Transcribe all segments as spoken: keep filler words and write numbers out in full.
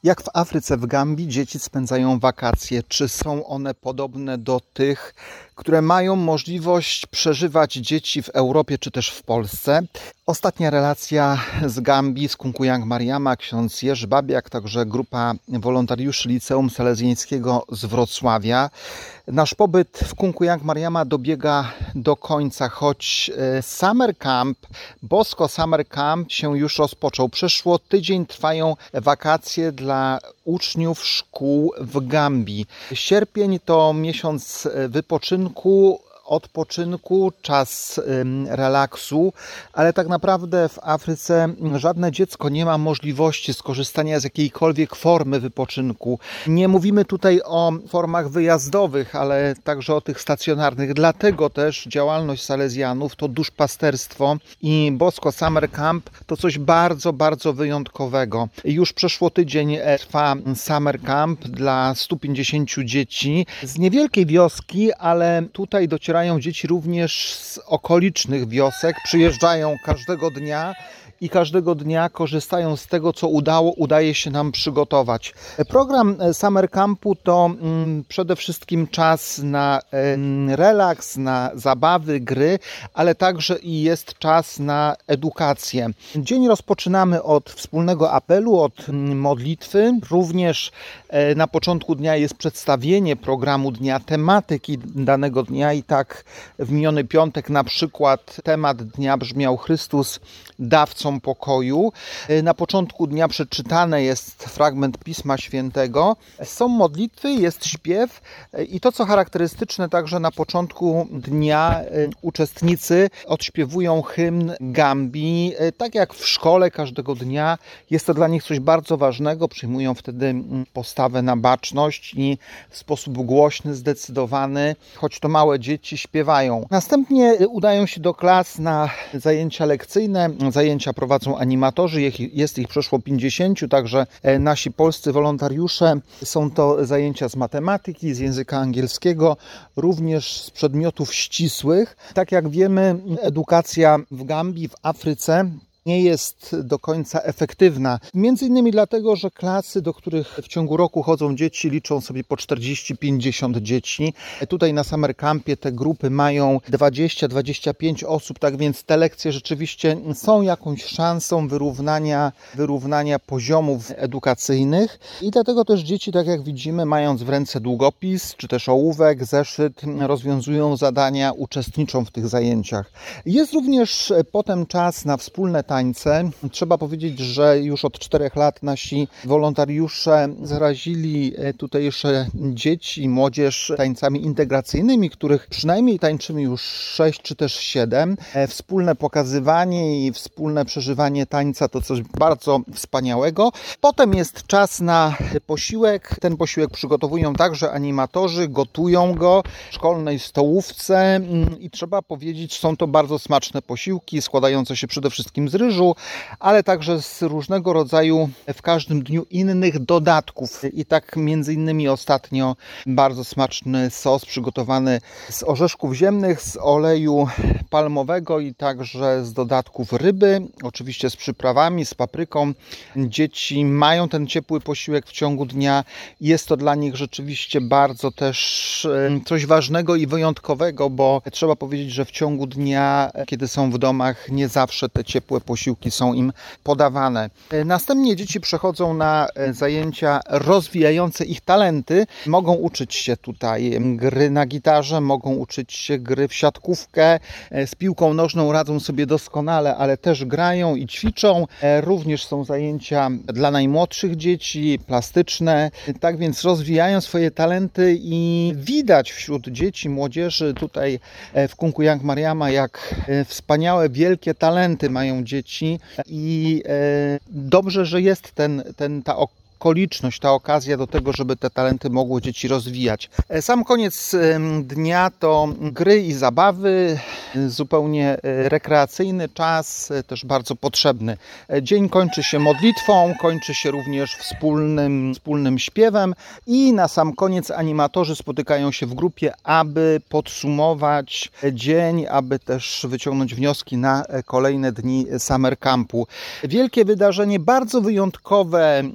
Jak w Afryce, w Gambii dzieci spędzają wakacje? Czy są one podobne do tych, które mają możliwość przeżywać dzieci w Europie czy też w Polsce? Ostatnia relacja z Gambii, z Kunkujang Mariama, ksiądz Jerzy Babiak, także grupa wolontariuszy Liceum Salezjańskiego z Wrocławia. Nasz pobyt w Kunkujang Mariama dobiega do końca, choć Summer Camp, Bosko Summer Camp się już rozpoczął. Przeszło tydzień trwają wakacje dla uczniów szkół w Gambii. Sierpień to miesiąc wypoczynku, odpoczynku, czas relaksu, ale tak naprawdę w Afryce żadne dziecko nie ma możliwości skorzystania z jakiejkolwiek formy wypoczynku. Nie mówimy tutaj o formach wyjazdowych, ale także o tych stacjonarnych. Dlatego też działalność salezjanów to duszpasterstwo i Bosko Summer Camp to coś bardzo, bardzo wyjątkowego. Już przeszło tydzień trwa Summer Camp dla stu pięćdziesięciu dzieci z niewielkiej wioski, ale tutaj dociera dzieci również z okolicznych wiosek, przyjeżdżają każdego dnia i każdego dnia korzystają z tego, co udało, udaje się nam przygotować. Program Summer Campu to mm, przede wszystkim czas na mm, relaks, na zabawy, gry, ale także i jest czas na edukację. Dzień rozpoczynamy od wspólnego apelu, od mm, modlitwy. Również e, na początku dnia jest przedstawienie programu dnia, tematyki danego dnia i tak w miniony piątek na przykład temat dnia brzmiał Chrystus dawcą pokoju. Na początku dnia przeczytany jest fragment Pisma Świętego. Są modlitwy, jest śpiew i to, co charakterystyczne, także na początku dnia uczestnicy odśpiewują hymn Gambii. Tak jak w szkole każdego dnia jest to dla nich coś bardzo ważnego. Przyjmują wtedy postawę na baczność i w sposób głośny, zdecydowany, choć to małe dzieci, śpiewają. Następnie udają się do klas na zajęcia lekcyjne. Zajęcia prowadzą animatorzy, jest ich przeszło pięćdziesięciu, także nasi polscy wolontariusze. Są to zajęcia z matematyki, z języka angielskiego, również z przedmiotów ścisłych. Tak jak wiemy, edukacja w Gambii, w Afryce nie jest do końca efektywna. Między innymi dlatego, że klasy, do których w ciągu roku chodzą dzieci, liczą sobie po czterdzieści pięćdziesiąt dzieci. Tutaj na Summer Campie te grupy mają dwadzieścia dwadzieścia pięć osób, tak więc te lekcje rzeczywiście są jakąś szansą wyrównania, wyrównania poziomów edukacyjnych. I dlatego też dzieci, tak jak widzimy, mając w ręce długopis, czy też ołówek, zeszyt, rozwiązują zadania, uczestniczą w tych zajęciach. Jest również potem czas na wspólne tańce. Trzeba powiedzieć, że już od czterech lat nasi wolontariusze zarazili tutejsze dzieci i młodzież tańcami integracyjnymi, których przynajmniej tańczymy już sześć czy też siedem. Wspólne pokazywanie i wspólne przeżywanie tańca to coś bardzo wspaniałego. Potem jest czas na posiłek. Ten posiłek przygotowują także animatorzy, gotują go w szkolnej stołówce i trzeba powiedzieć, są to bardzo smaczne posiłki składające się przede wszystkim z ryżu, ale także z różnego rodzaju w każdym dniu innych dodatków. I tak między innymi ostatnio bardzo smaczny sos przygotowany z orzeszków ziemnych, z oleju palmowego i także z dodatków ryby, oczywiście z przyprawami, z papryką. Dzieci mają ten ciepły posiłek w ciągu dnia. Jest to dla nich rzeczywiście bardzo też coś ważnego i wyjątkowego, bo trzeba powiedzieć, że w ciągu dnia, kiedy są w domach, nie zawsze te ciepłe posiłki są im podawane. Następnie dzieci przechodzą na zajęcia rozwijające ich talenty. Mogą uczyć się tutaj gry na gitarze, mogą uczyć się gry w siatkówkę. Z piłką nożną radzą sobie doskonale, ale też grają i ćwiczą. Również są zajęcia dla najmłodszych dzieci, plastyczne. Tak więc rozwijają swoje talenty i widać wśród dzieci, młodzieży tutaj w Kunkujang Mariama, jak wspaniałe, wielkie talenty mają dzieci i dobrze, że jest ten, ten, ta okoliczność, ta okazja do tego, żeby te talenty mogły dzieci rozwijać. Sam koniec dnia to gry i zabawy, zupełnie rekreacyjny czas, też bardzo potrzebny. Dzień kończy się modlitwą, kończy się również wspólnym, wspólnym śpiewem i na sam koniec animatorzy spotykają się w grupie, aby podsumować dzień, aby też wyciągnąć wnioski na kolejne dni Summer Campu. Wielkie wydarzenie, bardzo wyjątkowe w Gambii.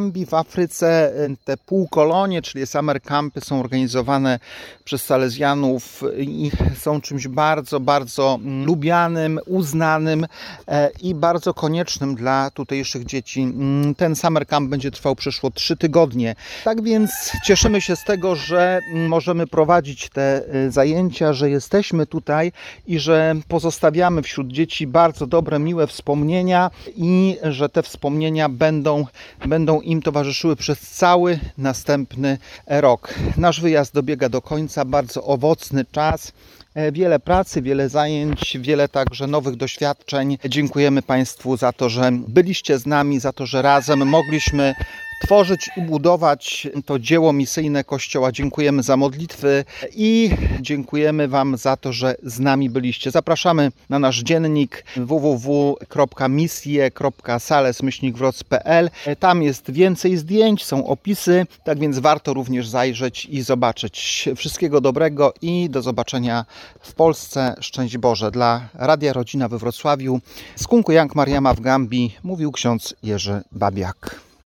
Gambii, w Afryce, te półkolonie, czyli summer campy, są organizowane przez Salezjanów i są czymś bardzo, bardzo lubianym, uznanym i bardzo koniecznym dla tutejszych dzieci. Ten summer camp będzie trwał przeszło trzy tygodnie. Tak więc cieszymy się z tego, że możemy prowadzić te zajęcia, że jesteśmy tutaj i że pozostawiamy wśród dzieci bardzo dobre, miłe wspomnienia i że te wspomnienia będą, będą im towarzyszyły przez cały następny rok. Nasz wyjazd dobiega do końca, bardzo owocny czas. Wiele pracy, wiele zajęć, wiele także nowych doświadczeń. Dziękujemy Państwu za to, że byliście z nami, za to, że razem mogliśmy tworzyć i budować to dzieło misyjne Kościoła. Dziękujemy za modlitwy i dziękujemy Wam za to, że z nami byliście. Zapraszamy na nasz dziennik w w w kropka misje kropka sales myślnik wroc kropka p l. Tam jest więcej zdjęć, są opisy, tak więc warto również zajrzeć i zobaczyć. Wszystkiego dobrego i do zobaczenia w Polsce. Szczęść Boże. Dla Radia Rodzina we Wrocławiu z Kungku Yang Mariama w Gambii mówił ksiądz Jerzy Babiak.